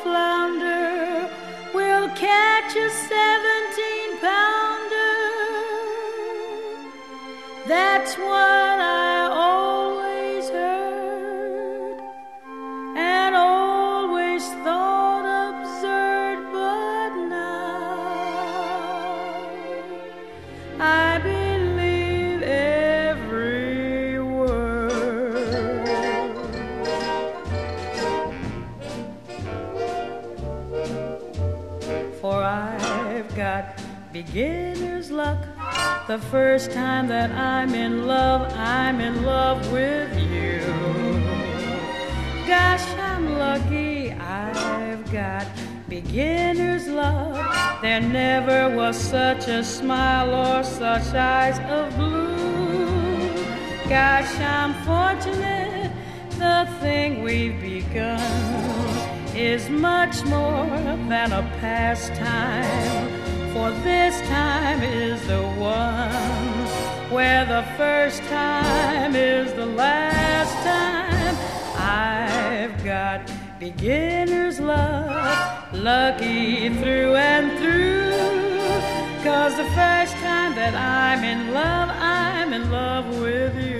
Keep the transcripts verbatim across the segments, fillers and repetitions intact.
flounder will catch a seventeen pounder. That's what I always heard and always thought absurd, but now I believe every word. For I've got beginner's luck. The first time that I'm in love, I'm in love with you. Gosh, I'm lucky I've got beginner's love. There never was such a smile or such eyes of blue. Gosh, I'm fortunate. The thing we've begun is much more than a pastime. For this time is the one where the first time is the last time. I've got beginner's luck, lucky through and through. 'Cause the first time that I'm in love, I'm in love with you.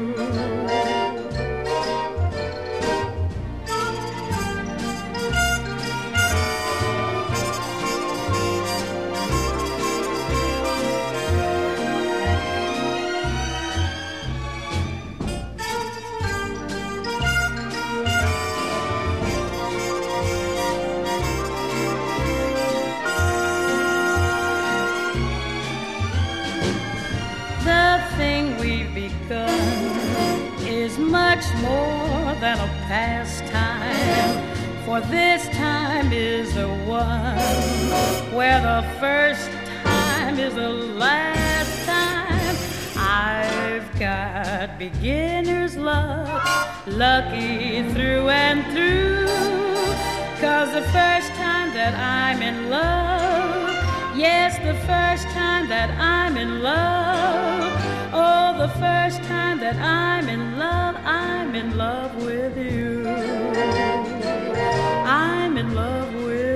The thing we've begun is much more than a pastime. For this time is the one where the first time is the last time. I've got beginner's luck, lucky through and through. 'Cause the first time that I'm in love, yes, the first time that I'm in love, oh, the first time that I'm in love, I'm in love with you. I'm in love with you.